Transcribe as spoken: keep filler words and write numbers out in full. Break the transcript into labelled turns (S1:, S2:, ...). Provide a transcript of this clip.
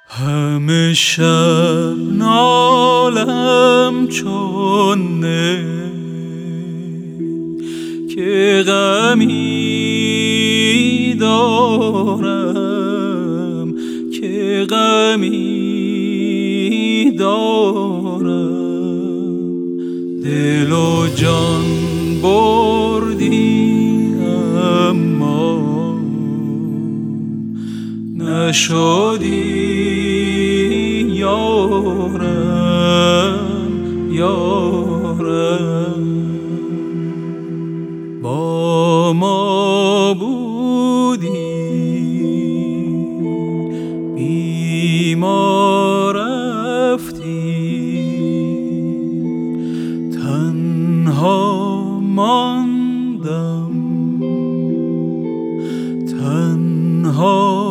S1: همه شب نالم چون نی که غمی دارم که غمی دارم دل و جان بردی اما نشدی یارم یارم با ما بودی بی ما رفتی تنها ماندم تنها